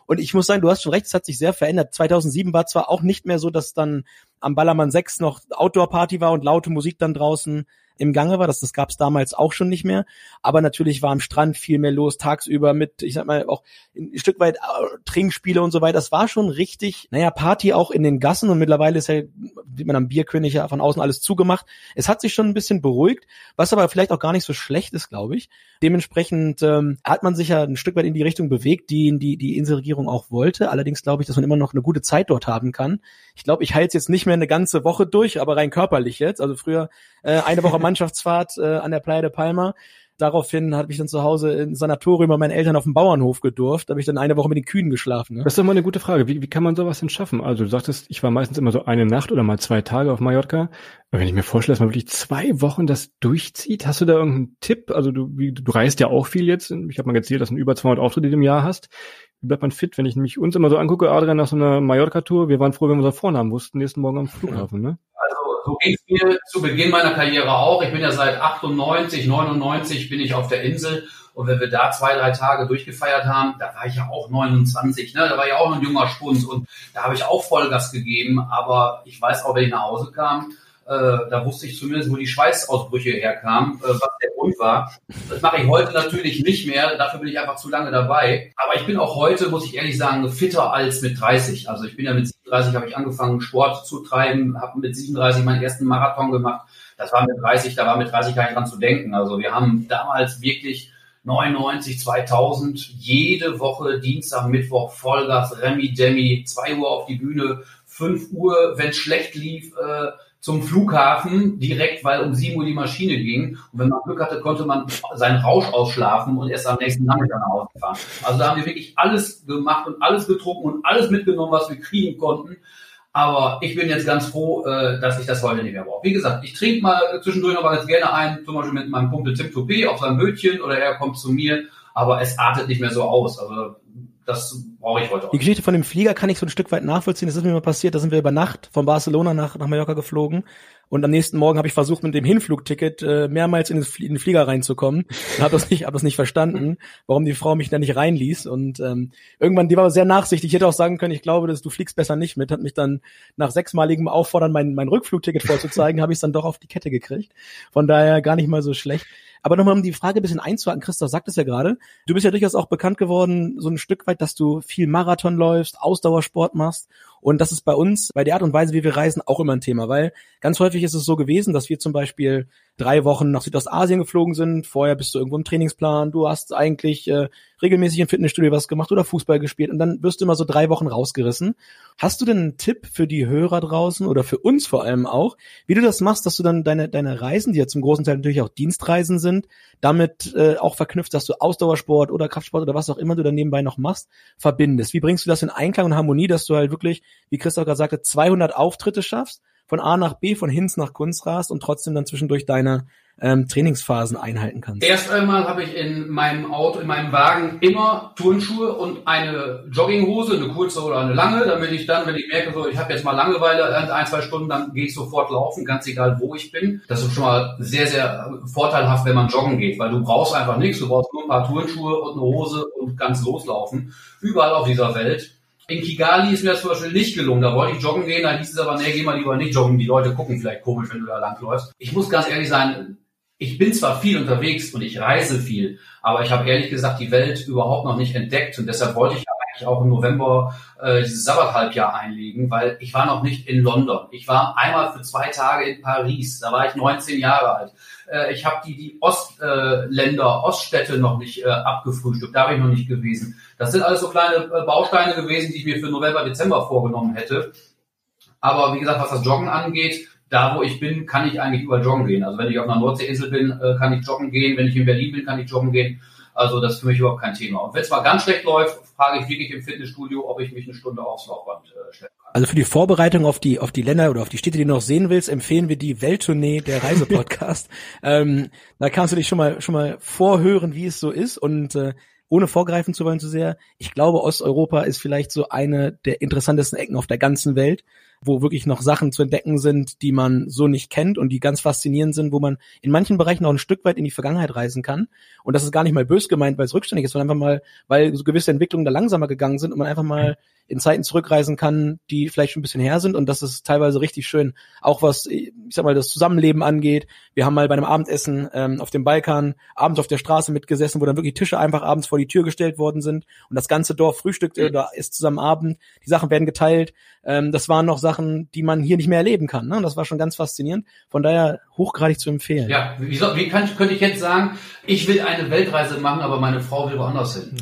Und ich muss sagen, du hast schon recht, es hat sich sehr verändert. zweitausendsieben war zwar auch nicht mehr so, dass dann am Ballermann sechs noch Outdoor-Party war und laute Musik dann draußen im Gange war, das, das gab es damals auch schon nicht mehr, aber natürlich war am Strand viel mehr los, tagsüber mit, ich sag mal, auch ein Stück weit äh, Trinkspiele und so weiter, das war schon richtig, naja, Party auch in den Gassen und mittlerweile ist ja, sieht man am Bierkönig ja von außen alles zugemacht, es hat sich schon ein bisschen beruhigt, was aber vielleicht auch gar nicht so schlecht ist, glaube ich, dementsprechend ähm, hat man sich ja ein Stück weit in die Richtung bewegt, die die, die Inselregierung auch wollte, allerdings glaube ich, dass man immer noch eine gute Zeit dort haben kann. Ich glaube, ich halte jetzt nicht mehr eine ganze Woche durch, aber rein körperlich jetzt, also früher äh, eine Woche Mannschaftsfahrt äh, an der Playa de Palma. Daraufhin habe ich dann zu Hause im Sanatorium bei meinen Eltern auf dem Bauernhof gedurft. Da habe ich dann eine Woche mit den Kühen geschlafen. Ne? Das ist doch mal eine gute Frage. Wie, wie kann man sowas denn schaffen? Also du sagtest, ich war meistens immer so eine Nacht oder mal zwei Tage auf Mallorca. Aber wenn ich mir vorstelle, dass man wirklich zwei Wochen das durchzieht, hast du da irgendeinen Tipp? Also du, wie, du reist ja auch viel jetzt. Ich habe mal gezählt, dass du über zweihundert Auftritte im Jahr hast. Wie bleibt man fit? Wenn ich nämlich uns immer so angucke, Adrian, nach so einer Mallorca-Tour, wir waren froh, wenn wir unseren Vornamen wussten, nächsten Morgen am Flughafen, ne? Also so ging es mir zu Beginn meiner Karriere auch. Ich bin ja seit achtundneunzig, neunundneunzig bin ich auf der Insel. Und wenn wir da zwei, drei Tage durchgefeiert haben, da war ich ja auch neunundzwanzig, ne? Da war ich auch noch ein junger Spund und da habe ich auch Vollgas gegeben. Aber ich weiß auch, wenn ich nach Hause kam, äh, da wusste ich zumindest, wo die Schweißausbrüche herkamen, äh, was der Grund war. Das mache ich heute natürlich nicht mehr. Dafür bin ich einfach zu lange dabei. Aber ich bin auch heute, muss ich ehrlich sagen, fitter als mit dreißig. Also ich bin ja mit siebenunddreißig, habe ich angefangen, Sport zu treiben, habe mit siebenunddreißig meinen ersten Marathon gemacht. Das war mit dreißig, da war mit dreißig gar nicht dran zu denken. Also wir haben damals wirklich neunundneunzig, zweitausend, jede Woche, Dienstag, Mittwoch, Vollgas, Remi, Demi, zwei Uhr auf die Bühne, fünf Uhr, wenn es schlecht lief, äh, zum Flughafen, direkt, weil um sieben Uhr die Maschine ging. Und wenn man Glück hatte, konnte man seinen Rausch ausschlafen und erst am nächsten Nachmittag nach Hause fahren. Also da haben wir wirklich alles gemacht und alles getrunken und alles mitgenommen, was wir kriegen konnten. Aber ich bin jetzt ganz froh, dass ich das heute nicht mehr brauche. Wie gesagt, ich trinke mal zwischendurch noch mal ganz gerne ein, zum Beispiel mit meinem Kumpel Tim Toupé auf seinem Bötchen oder er kommt zu mir. Aber es artet nicht mehr so aus. Also das brauche ich heute auch. Die Geschichte von dem Flieger kann ich so ein Stück weit nachvollziehen. Das ist mir mal passiert. Da sind wir über Nacht von Barcelona nach, nach Mallorca geflogen. Und am nächsten Morgen habe ich versucht, mit dem Hinflugticket äh, mehrmals in den, Flie- in den Flieger reinzukommen. Und habe das nicht, hab das nicht verstanden, warum die Frau mich da nicht reinließ. Und ähm, irgendwann, die war sehr nachsichtig. Ich hätte auch sagen können, ich glaube, dass du fliegst besser nicht mit. Hat mich dann nach sechsmaligem Auffordern, mein, mein Rückflugticket vorzuzeigen, habe ich es dann doch auf die Kette gekriegt. Von daher gar nicht mal so schlecht. Aber nochmal, um die Frage ein bisschen einzuhaken, Christoph sagt es ja gerade, du bist ja durchaus auch bekannt geworden, so ein Stück weit, dass du viel Marathon läufst, Ausdauersport machst. Und das ist bei uns, bei der Art und Weise, wie wir reisen, auch immer ein Thema, weil ganz häufig ist es so gewesen, dass wir zum Beispiel drei Wochen nach Südostasien geflogen sind, vorher bist du irgendwo im Trainingsplan, du hast eigentlich äh, regelmäßig im Fitnessstudio was gemacht oder Fußball gespielt und dann wirst du immer so drei Wochen rausgerissen. Hast du denn einen Tipp für die Hörer draußen oder für uns vor allem auch, wie du das machst, dass du dann deine deine Reisen, die ja zum großen Teil natürlich auch Dienstreisen sind, damit äh, auch verknüpft, dass du Ausdauersport oder Kraftsport oder was auch immer du dann nebenbei noch machst, verbindest? Wie bringst du das in Einklang und Harmonie, dass du halt wirklich, wie Christoph gerade sagte, zweihundert Auftritte schaffst, von A nach B, von Hinz nach Kunz rast und trotzdem dann zwischendurch deine ähm, Trainingsphasen einhalten kannst? Erst einmal habe ich in meinem Auto, in meinem Wagen immer Turnschuhe und eine Jogginghose, eine kurze oder eine lange, damit ich dann, wenn ich merke, so ich habe jetzt mal Langeweile, ein, zwei Stunden, dann gehe ich sofort laufen, ganz egal, wo ich bin. Das ist schon mal sehr, sehr vorteilhaft, wenn man joggen geht, weil du brauchst einfach nichts, du brauchst nur ein paar Turnschuhe und eine Hose und kannst loslaufen. Überall auf dieser Welt. In Kigali ist mir das zum Beispiel nicht gelungen. Da wollte ich joggen gehen, da hieß es aber, nee, geh mal lieber nicht joggen. Die Leute gucken vielleicht komisch, wenn du da langläufst. Ich muss ganz ehrlich sein, ich bin zwar viel unterwegs und ich reise viel, aber ich habe ehrlich gesagt die Welt überhaupt noch nicht entdeckt. Und deshalb wollte ich eigentlich auch im November äh, dieses Sabbathalbjahr einlegen, weil ich war noch nicht in London. Ich war einmal für zwei Tage in Paris, da war ich neunzehn Jahre alt. Äh, ich habe die, die Ostländer, äh, Oststädte noch nicht äh, abgefrühstückt, da bin ich noch nicht gewesen. Das sind alles so kleine äh, Bausteine gewesen, die ich mir für November, Dezember vorgenommen hätte. Aber wie gesagt, was das Joggen angeht, da wo ich bin, kann ich eigentlich überall joggen gehen. Also wenn ich auf einer Nordseeinsel bin, äh, kann ich joggen gehen. Wenn ich in Berlin bin, kann ich joggen gehen. Also das ist für mich überhaupt kein Thema. Und wenn es mal ganz schlecht läuft, frage ich wirklich im Fitnessstudio, ob ich mich eine Stunde aufs Laufband äh, stellen kann. Also für die Vorbereitung auf die auf die Länder oder auf die Städte, die du noch sehen willst, empfehlen wir die Welttournee der Reisepodcast. ähm, da kannst du dich schon mal schon mal vorhören, wie es so ist und äh, ohne vorgreifen zu wollen zu sehr. Ich glaube, Osteuropa ist vielleicht so eine der interessantesten Ecken auf der ganzen Welt. wo wirklich noch Sachen zu entdecken sind, die man so nicht kennt und die ganz faszinierend sind, wo man in manchen Bereichen auch ein Stück weit in die Vergangenheit reisen kann. Und das ist gar nicht mal bös gemeint, weil es rückständig ist, sondern einfach mal, weil so gewisse Entwicklungen da langsamer gegangen sind und man einfach mal in Zeiten zurückreisen kann, die vielleicht schon ein bisschen her sind, und das ist teilweise richtig schön. Auch was, ich sag mal, das Zusammenleben angeht. Wir haben mal bei einem Abendessen ähm, auf dem Balkan abends auf der Straße mitgesessen, wo dann wirklich Tische einfach abends vor die Tür gestellt worden sind und das ganze Dorf frühstückt äh, da isst zusammen Abend. Die Sachen werden geteilt. Ähm, das waren noch Sachen, die man hier nicht mehr erleben kann. Ne? Und das war schon ganz faszinierend. Von daher hochgradig zu empfehlen. Ja, wie, soll, wie kann, könnte ich jetzt sagen, ich will eine Weltreise machen, aber meine Frau will woanders hin.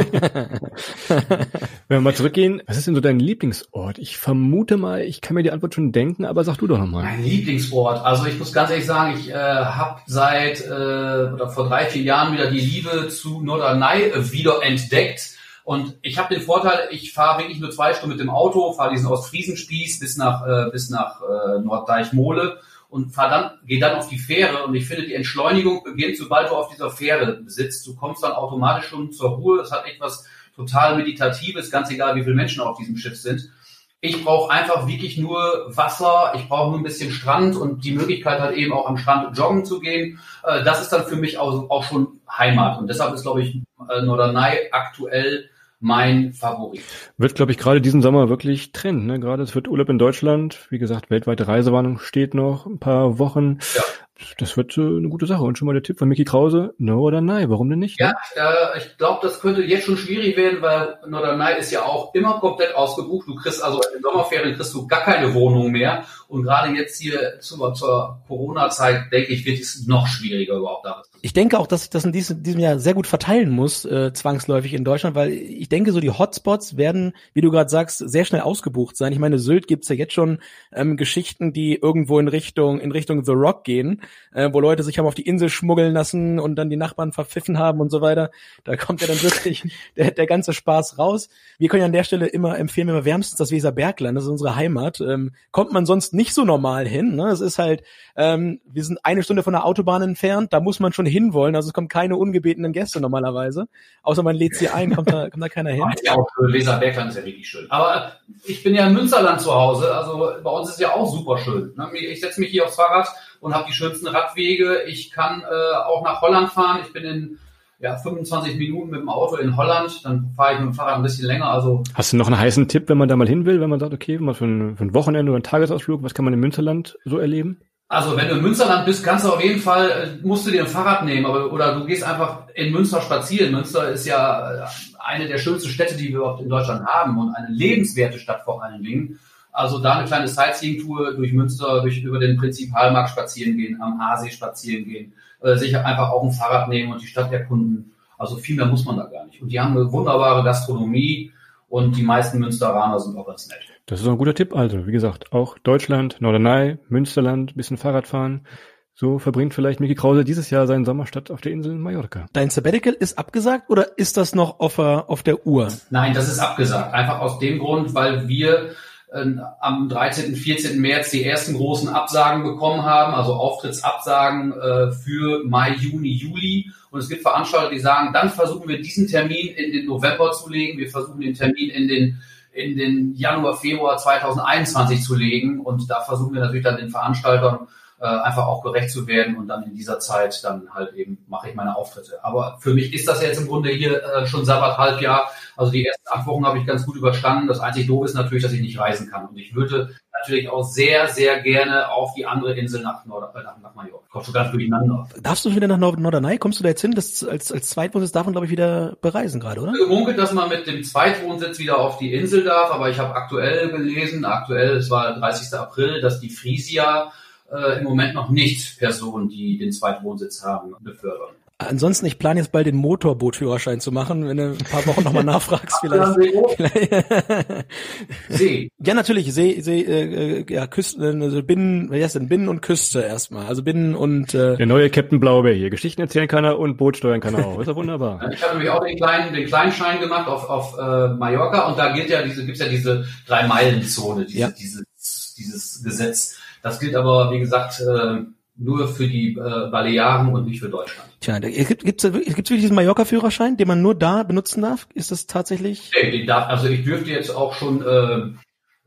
Wenn wir mal zurückgehen, was ist denn so dein Lieblingsort? Ich vermute mal, ich kann mir die Antwort schon denken, aber sag du doch nochmal. Mein Lieblingsort, also ich muss ganz ehrlich sagen, ich äh, habe seit äh, oder vor drei, vier Jahren wieder die Liebe zu Norderney äh, wieder entdeckt. Und ich habe den Vorteil, ich fahre wirklich nur zwei Stunden mit dem Auto, fahre diesen Ostfriesenspieß bis nach äh, bis nach äh, Norddeichmole und fahr dann, gehe dann auf die Fähre, und ich finde, die Entschleunigung beginnt, sobald du auf dieser Fähre sitzt. Du kommst dann automatisch schon zur Ruhe. Es hat etwas total Meditatives, ganz egal, wie viele Menschen auf diesem Schiff sind. Ich brauche einfach wirklich nur Wasser, ich brauche nur ein bisschen Strand und die Möglichkeit halt eben auch am Strand joggen zu gehen. Äh, das ist dann für mich auch, auch schon Heimat, und deshalb ist, glaube ich, Norderney aktuell mein Favorit. Wird, glaube ich, gerade diesen Sommer wirklich Trend, ne? Gerade es wird Urlaub in Deutschland. Wie gesagt, weltweite Reisewarnung steht noch ein paar Wochen. Ja. Das wird äh, eine gute Sache. Und schon mal der Tipp von Micky Krause, Norderney, warum denn nicht? Ja, Ne? äh, ich glaube, das könnte jetzt schon schwierig werden, weil Norderney ist ja auch immer komplett ausgebucht. Du kriegst also in den Sommerferien kriegst du gar keine Wohnung mehr. Und gerade jetzt hier zur, zur Corona-Zeit, denke ich, wird es noch schwieriger überhaupt da. Ich denke auch, dass sich das in diesem, diesem Jahr sehr gut verteilen muss, äh, zwangsläufig in Deutschland, weil ich denke, so die Hotspots werden, wie du gerade sagst, sehr schnell ausgebucht sein. Ich meine, Sylt gibt's ja jetzt schon ähm, Geschichten, die irgendwo in Richtung in Richtung The Rock gehen, äh, wo Leute sich haben auf die Insel schmuggeln lassen und dann die Nachbarn verpfiffen haben und so weiter. Da kommt ja dann wirklich der, der ganze Spaß raus. Wir können ja an der Stelle immer empfehlen, immer wärmstens das Weserbergland, das ist unsere Heimat. Ähm, kommt man sonst nicht so normal hin. Ne? Es ist halt, ähm, wir sind eine Stunde von der Autobahn entfernt, da muss man schon hinwollen, also es kommen keine ungebetenen Gäste normalerweise, außer man lädt sie ein, kommt da, kommt da keiner hin. Ja, auch Weserbergland ist ja wirklich schön. Aber ich bin ja im Münsterland zu Hause, also bei uns ist ja auch super schön. Ich setze mich hier aufs Fahrrad und habe die schönsten Radwege. Ich kann äh, auch nach Holland fahren. Ich bin in ja, fünfundzwanzig Minuten mit dem Auto in Holland, dann fahre ich mit dem Fahrrad ein bisschen länger. Also Hast du noch einen heißen Tipp, wenn man da mal hin will, wenn man sagt, okay, mal für ein, für ein Wochenende oder einen Tagesausflug, was kann man im Münsterland so erleben? Also wenn du im Münsterland bist, kannst du auf jeden Fall, musst du dir ein Fahrrad nehmen, aber, oder du gehst einfach in Münster spazieren. Münster ist ja eine der schönsten Städte, die wir überhaupt in Deutschland haben, und eine lebenswerte Stadt vor allen Dingen. Also da eine kleine Sightseeing-Tour durch Münster, durch über den Prinzipalmarkt spazieren gehen, am Aasee spazieren gehen, äh, sich einfach auch ein Fahrrad nehmen und die Stadt erkunden. Also viel mehr muss man da gar nicht. Und die haben eine wunderbare Gastronomie, und die meisten Münsteraner sind auch ganz nett. Das ist ein guter Tipp. Also, wie gesagt, auch Deutschland, Norderney, Münsterland, bisschen Fahrradfahren. So verbringt vielleicht Micky Krause dieses Jahr seinen Sommer statt auf der Insel Mallorca. Dein Sabbatical ist abgesagt oder ist das noch auf, auf der Uhr? Nein, das ist abgesagt. Einfach aus dem Grund, weil wir äh, am dreizehnten, vierzehnten März die ersten großen Absagen bekommen haben, also Auftrittsabsagen äh, für Mai, Juni, Juli. Und es gibt Veranstalter, die sagen, dann versuchen wir diesen Termin in den November zu legen. Wir versuchen den Termin in den in den Januar, Februar zweitausendeinundzwanzig zu legen. Und da versuchen wir natürlich dann den Veranstaltern äh, einfach auch gerecht zu werden. Und dann in dieser Zeit dann halt eben mache ich meine Auftritte. Aber für mich ist das ja jetzt im Grunde hier äh, schon Sabbat Halbjahr. Also die ersten acht Wochen habe ich ganz gut überstanden. Das einzig Doof ist natürlich, dass ich nicht reisen kann. Und ich würde natürlich auch sehr, sehr gerne auf die andere Insel nach, Nord- nach, nach Mallorca. Kommst du ganz durcheinander. Darfst du wieder nach Nord- Norderney? Kommst du da jetzt hin? Das als, als Zweitwohnsitz darf man, glaube ich, wieder bereisen gerade, oder? Gemunkelt, dass man mit dem Zweitwohnsitz wieder auf die Insel darf, aber ich habe aktuell gelesen, aktuell, es war der dreißigsten April, dass die Frisia äh, im Moment noch nicht Personen, die den Zweitwohnsitz haben, befördern. Ansonsten, ich plane jetzt bald den Motorbootführerschein zu machen, wenn du ein paar Wochen nochmal nachfragst vielleicht. vielleicht. See. Ja, natürlich, See, See, äh, ja, Küsten, also Binnen, wie heißt denn, Binnen und Küste erstmal. Also Binnen und äh, Der neue Captain Blaubeer hier. Geschichten erzählen kann er und Boot steuern kann er auch. Ist ja wunderbar. Ich habe nämlich auch den kleinen, den kleinen Schein gemacht auf, auf äh, Mallorca, und da gilt ja diese, gibt's ja diese Drei-Meilen-Zone, diese, ja. dieses, dieses Gesetz. Das gilt aber, wie gesagt, äh, nur für die äh, Balearen und nicht für Deutschland. Tja, gibt gibt's gibt's wirklich diesen Mallorca-Führerschein, den man nur da benutzen darf? Ist das tatsächlich? Nee, den darf, also ich dürfte jetzt auch schon äh,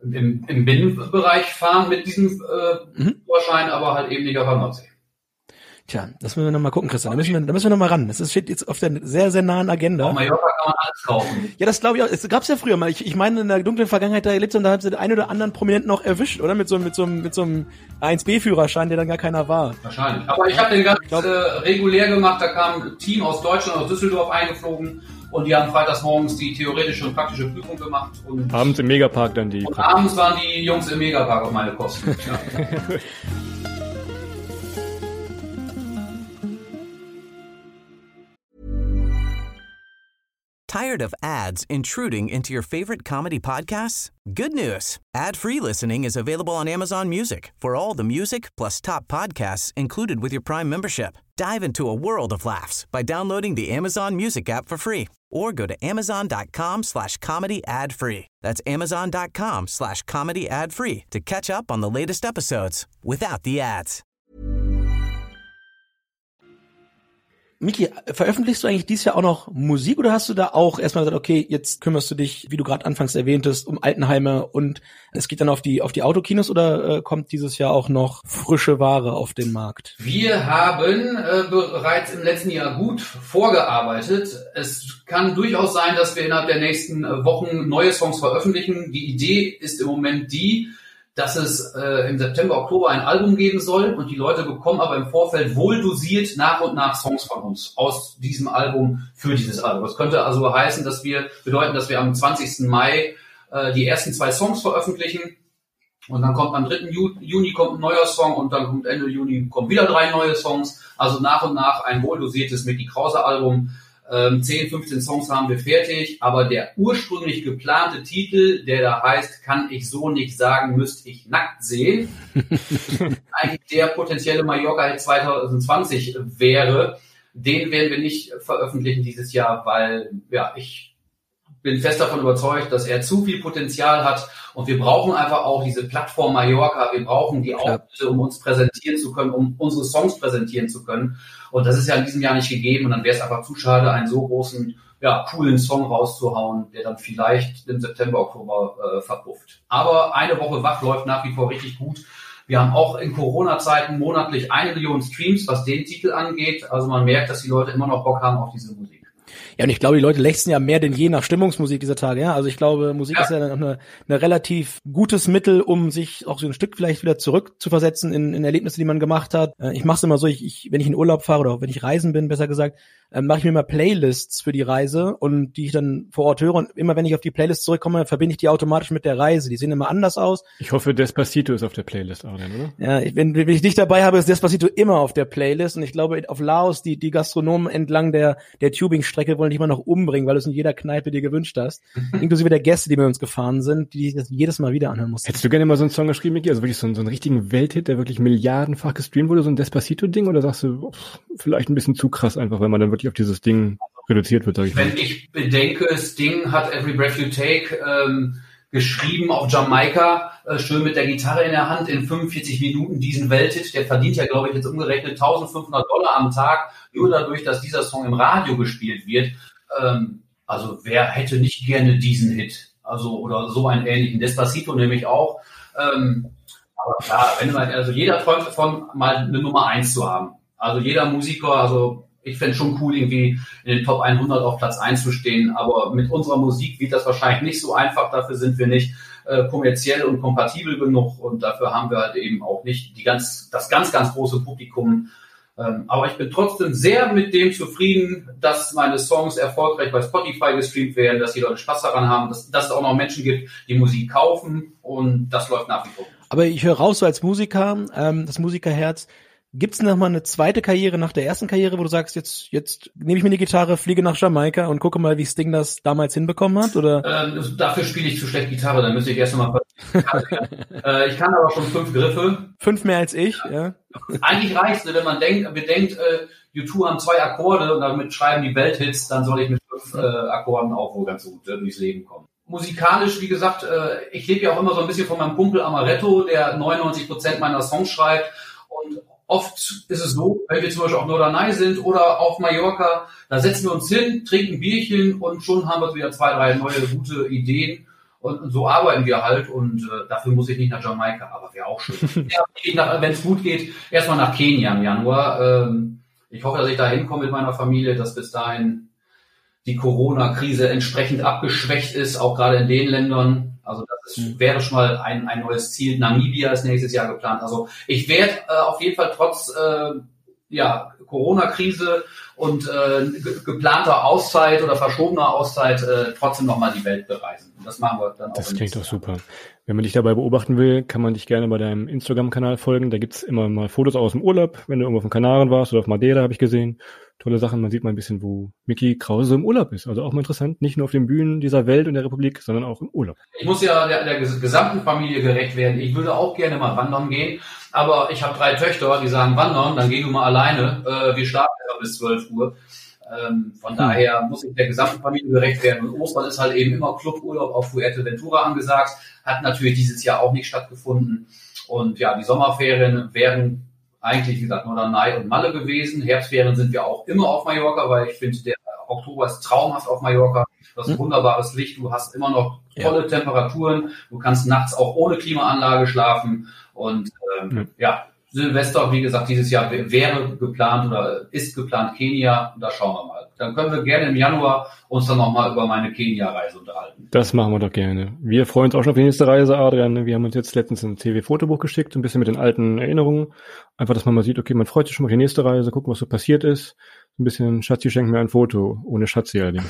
im, im Binnenbereich fahren mit diesem äh, mhm. Führerschein, aber halt eben nicht auf der Nordsee. Tja, das müssen wir noch mal gucken, Christian. Da müssen wir, da müssen wir noch mal ran. Das steht jetzt auf der sehr, sehr nahen Agenda. Auf Mallorca kann man alles kaufen. Ja, das glaube ich auch. Es gab's ja früher mal. Ich, ich meine, in der dunklen Vergangenheit, da erlebt und da haben sie den einen oder anderen Prominenten noch erwischt, oder? Mit so, mit so, mit so einem A eins B Führerschein, der dann gar keiner war. Wahrscheinlich. Aber ich habe den ganz glaub, äh, regulär gemacht. Da kam ein Team aus Deutschland, aus Düsseldorf eingeflogen. Und die haben freitags morgens die theoretische und praktische Prüfung gemacht. Und abends im Megapark dann die. Und abends waren die Jungs im Megapark auf meine Kosten. Ja. Tired of ads intruding into your favorite comedy podcasts? Good news. Ad-free listening is available on Amazon Music for all the music plus top podcasts included with your Prime membership. Dive into a world of laughs by downloading the Amazon Music app for free or go to amazon.com slash comedy ad free. That's amazon.com slash comedy ad free to catch up on the latest episodes without the ads. Miki, veröffentlichst du eigentlich dieses Jahr auch noch Musik oder hast du da auch erstmal gesagt, okay, jetzt kümmerst du dich, wie du gerade anfangs erwähntest, um Altenheime und es geht dann auf die auf die Autokinos oder äh, kommt dieses Jahr auch noch frische Ware auf den Markt? Wir haben äh, bereits im letzten Jahr gut vorgearbeitet. Es kann durchaus sein, dass wir innerhalb der nächsten Wochen neue Songs veröffentlichen. Die Idee ist im Moment die, dass es äh, im September, Oktober ein Album geben soll und die Leute bekommen aber im Vorfeld wohl dosiert nach und nach Songs von uns aus diesem Album für dieses Album. Das könnte also heißen, dass wir bedeuten, dass wir am zwanzigsten Mai äh, die ersten zwei Songs veröffentlichen und dann kommt am dritten Juni kommt ein neuer Song und dann kommt Ende Juni kommen wieder drei neue Songs. Also nach und nach ein wohl dosiertes Micky Krause Album. zehn, fünfzehn Songs haben wir fertig, aber der ursprünglich geplante Titel, der da heißt, kann ich so nicht sagen, müsste ich nackt sehen, eigentlich der potenzielle Mallorca-Hit zwanzig zwanzig wäre, den werden wir nicht veröffentlichen dieses Jahr, weil ja ich bin fest davon überzeugt, dass er zu viel Potenzial hat und wir brauchen einfach auch diese Plattform Mallorca, wir brauchen die Auftritte, um uns präsentieren zu können, um unsere Songs präsentieren zu können und das ist ja in diesem Jahr nicht gegeben und dann wäre es einfach zu schade, einen so großen, ja, coolen Song rauszuhauen, der dann vielleicht im September, Oktober äh, verpufft. Aber eine Woche wach läuft nach wie vor richtig gut. Wir haben auch in Corona-Zeiten monatlich eine Million Streams, was den Titel angeht, also man merkt, dass die Leute immer noch Bock haben auf diese Musik. Ja, und ich glaube, die Leute lechzen ja mehr denn je nach Stimmungsmusik dieser Tage, ja. Also ich glaube, Musik ja. ist ja dann auch eine, eine relativ gutes Mittel, um sich auch so ein Stück vielleicht wieder zurückzuversetzen in, in Erlebnisse, die man gemacht hat. Ich mache es immer so, ich, ich, wenn ich in Urlaub fahre oder auch wenn ich reisen bin, besser gesagt, ähm, mache ich mir mal Playlists für die Reise und die ich dann vor Ort höre. Und immer wenn ich auf die Playlist zurückkomme, verbinde ich die automatisch mit der Reise. Die sehen immer anders aus. Ich hoffe, Despacito ist auf der Playlist auch, oder? Ja, ich, wenn, wenn ich dich dabei habe, ist Despacito immer auf der Playlist. Und ich glaube, auf Laos, die, die Gastronomen entlang der, der Tubing-Strecke wollen dich immer noch umbringen, weil du es in jeder Kneipe dir gewünscht hast. Inklusive der Gäste, die mit uns gefahren sind, die das jedes Mal wieder anhören mussten. Hättest du gerne mal so einen Song geschrieben, Miki? Also wirklich so einen, so einen richtigen Welthit, der wirklich milliardenfach gestreamt wurde, so ein Despacito-Ding? Oder sagst du, pff, vielleicht ein bisschen zu krass einfach, weil man dann wirklich auf dieses Ding reduziert wird, sag ich mal. Wenn ich bedenke, Sting hat Every Breath You Take ähm, geschrieben auf Jamaika, äh, schön mit der Gitarre in der Hand in fünfundvierzig Minuten diesen Welthit, der verdient ja, glaube ich, jetzt umgerechnet eintausendfünfhundert Dollar am Tag, nur dadurch, dass dieser Song im Radio gespielt wird. Ähm, also wer hätte nicht gerne diesen Hit? Also oder so einen ähnlichen. Despacito nämlich auch. Ähm, aber klar, wenn man, also jeder träumt davon, mal eine Nummer eins zu haben. Also jeder Musiker, also ich fände es schon cool, irgendwie in den Top hundert auf Platz eins zu stehen, aber mit unserer Musik wird das wahrscheinlich nicht so einfach, dafür sind wir nicht äh, kommerziell und kompatibel genug und dafür haben wir halt eben auch nicht die ganz, das ganz, ganz große Publikum. Ähm, aber ich bin trotzdem sehr mit dem zufrieden, dass meine Songs erfolgreich bei Spotify gestreamt werden, dass die Leute Spaß daran haben, dass, dass es auch noch Menschen gibt, die Musik kaufen und das läuft nach wie vor. Aber ich höre raus so als Musiker, ähm, das Musikerherz. Gibt's noch mal eine zweite Karriere nach der ersten Karriere, wo du sagst, jetzt jetzt nehme ich mir die Gitarre, fliege nach Jamaika und gucke mal, wie Sting das damals hinbekommen hat? Oder? Ähm, dafür spiele ich zu schlecht Gitarre, dann müsste ich erst noch mal. äh, ich kann aber schon fünf Griffe. Fünf mehr als ich, ja. ja. Eigentlich reicht's, wenn man denkt, bedenkt, äh, U zwei haben zwei Akkorde und damit schreiben die Welthits, dann soll ich mit fünf äh, Akkorden auch wohl ganz gut äh, durchs Leben kommen. Musikalisch, wie gesagt, äh, ich lebe ja auch immer so ein bisschen von meinem Kumpel Amaretto, der neunundneunzig Prozent meiner Songs schreibt und oft ist es so, wenn wir zum Beispiel auf Norderney sind oder auf Mallorca, da setzen wir uns hin, trinken ein Bierchen und schon haben wir wieder zwei, drei neue gute Ideen. Und, und so arbeiten wir halt und äh, dafür muss ich nicht nach Jamaika, aber wäre auch schön. Ja, wenn es gut geht, erstmal nach Kenia im Januar. Ähm, ich hoffe, dass ich da hinkomme mit meiner Familie, dass bis dahin die Corona-Krise entsprechend abgeschwächt ist, auch gerade in den Ländern. Also das ist, wäre schon mal ein, ein neues Ziel. Namibia ist nächstes Jahr geplant. Also ich werde äh, auf jeden Fall trotz äh, ja, Corona-Krise und äh, ge- geplanter Auszeit oder verschobener Auszeit äh, trotzdem nochmal die Welt bereisen. Und das machen wir dann auch. Das klingt doch super. Wenn man dich dabei beobachten will, kann man dich gerne bei deinem Instagram-Kanal folgen. Da gibt's immer mal Fotos aus dem Urlaub, wenn du irgendwo auf den Kanaren warst oder auf Madeira, habe ich gesehen. Tolle Sachen. Man sieht mal ein bisschen, wo Micky Krause im Urlaub ist. Also auch mal interessant, nicht nur auf den Bühnen dieser Welt und der Republik, sondern auch im Urlaub. Ich muss ja der, der gesamten Familie gerecht werden. Ich würde auch gerne mal wandern gehen, aber ich habe drei Töchter, die sagen wandern, dann geh du mal alleine. Äh, wir schlafen ja bis zwölf Uhr. Ähm, von hm. daher muss ich der gesamten Familie gerecht werden. Und Ostern ist halt eben immer Cluburlaub auf Fuerteventura angesagt. Hat natürlich dieses Jahr auch nicht stattgefunden. Und ja, die Sommerferien wären eigentlich, wie gesagt, Norderney und Malle gewesen. Herbstferien sind wir auch immer auf Mallorca, weil ich finde, der Oktober ist traumhaft auf Mallorca. Du hast hm. wunderbares Licht, du hast immer noch tolle ja. Temperaturen. Du kannst nachts auch ohne Klimaanlage schlafen. Und ähm, hm. ja, Silvester, wie gesagt, dieses Jahr wäre geplant oder ist geplant Kenia. Und da schauen wir mal. Dann können wir gerne im Januar uns dann nochmal über meine Kenia-Reise unterhalten. Das machen wir doch gerne. Wir freuen uns auch schon auf die nächste Reise, Adrian. Wir haben uns jetzt letztens ein C W-Fotobuch geschickt, ein bisschen mit den alten Erinnerungen. Einfach, dass man mal sieht, okay, man freut sich schon mal auf die nächste Reise, gucken, was so passiert ist. Ein bisschen, Schatzi schenkt mir ein Foto, ohne Schatzi allerdings.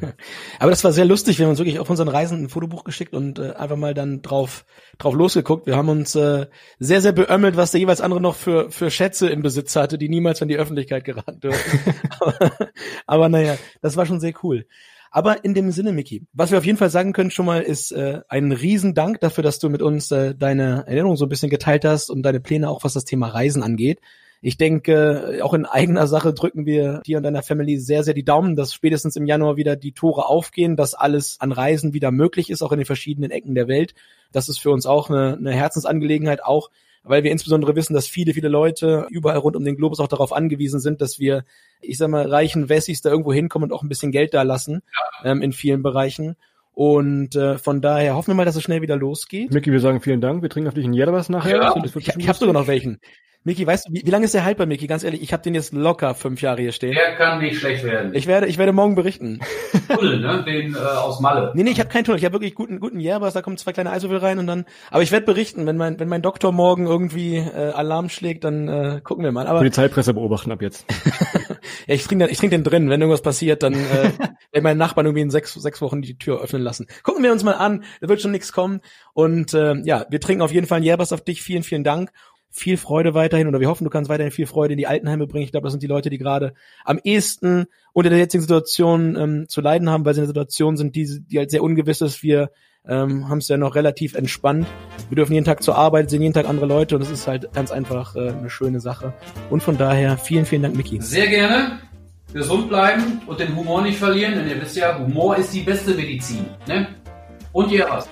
Aber das war sehr lustig, wir haben uns wirklich auf unseren Reisen ein Fotobuch geschickt und äh, einfach mal dann drauf drauf losgeguckt. Wir haben uns äh, sehr, sehr beömmelt, was der jeweils andere noch für für Schätze im Besitz hatte, die niemals an die Öffentlichkeit geraten dürfen. aber, aber naja, das war schon sehr cool. Aber in dem Sinne, Micky, was wir auf jeden Fall sagen können schon mal, ist äh, ein Riesendank dafür, dass du mit uns äh, deine Erinnerung so ein bisschen geteilt hast und deine Pläne auch, was das Thema Reisen angeht. Ich denke, auch in eigener Sache drücken wir dir und deiner Family sehr, sehr die Daumen, dass spätestens im Januar wieder die Tore aufgehen, dass alles an Reisen wieder möglich ist, auch in den verschiedenen Ecken der Welt. Das ist für uns auch eine, eine Herzensangelegenheit, auch weil wir insbesondere wissen, dass viele, viele Leute überall rund um den Globus auch darauf angewiesen sind, dass wir, ich sag mal, reichen Wessis da irgendwo hinkommen und auch ein bisschen Geld da lassen, ja. ähm, in vielen Bereichen. Und äh, von daher hoffen wir mal, dass es schnell wieder losgeht. Micky, wir sagen vielen Dank. Wir trinken auf dich einen Jellerbas nachher. Ja. Also, das wird ich ich habe sogar noch welchen. Micky, weißt du, wie, wie lange ist der haltbar, Micky? Ganz ehrlich, ich habe den jetzt locker fünf Jahre hier stehen. Der kann nicht schlecht werden. Ich werde, ich werde morgen berichten. Tunnel, ne? Den äh, aus Malle. Nee, nee, ich habe keinen Tunnel. Ich habe wirklich guten, guten Järbers. Da kommen zwei kleine Eiswürfel rein und dann. Aber ich werde berichten, wenn mein, wenn mein Doktor morgen irgendwie äh, Alarm schlägt, dann äh, gucken wir mal. Aber Polizeipresse beobachten ab jetzt. ja, ich trinke, ich trinke den drin. Wenn irgendwas passiert, dann äh, werden meine Nachbarn irgendwie in sechs, sechs Wochen die Tür öffnen lassen. Gucken wir uns mal an. Da wird schon nichts kommen. Und äh, ja, wir trinken auf jeden Fall einen Järbers auf dich. Vielen, vielen Dank. Viel Freude weiterhin, oder wir hoffen, du kannst weiterhin viel Freude in die Altenheime bringen. Ich glaube, das sind die Leute, die gerade am ehesten unter der jetzigen Situation ähm, zu leiden haben, weil sie in einer Situation sind, die, die halt sehr ungewiss ist. Wir ähm, haben es ja noch relativ entspannt. Wir dürfen jeden Tag zur Arbeit, sehen jeden Tag andere Leute und das ist halt ganz einfach äh, eine schöne Sache. Und von daher vielen, vielen Dank, Micky. Sehr gerne. Gesund bleiben und den Humor nicht verlieren, denn ihr wisst ja, Humor ist die beste Medizin. Ne? Und ihr was.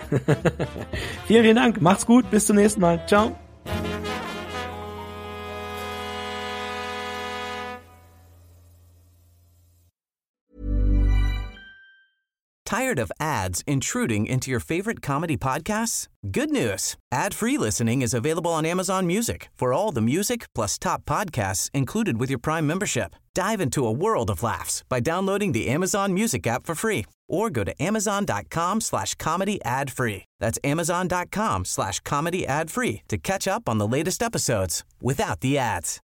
Vielen, vielen Dank. Macht's gut. Bis zum nächsten Mal. Ciao. Tired of ads intruding into your favorite comedy podcasts? Good news. Ad-free listening is available on Amazon Music for all the music plus top podcasts included with your Prime membership. Dive into a world of laughs by downloading the Amazon Music app for free or go to amazon.com slash comedy ad free. That's amazon.com slash comedy ad free to catch up on the latest episodes without the ads.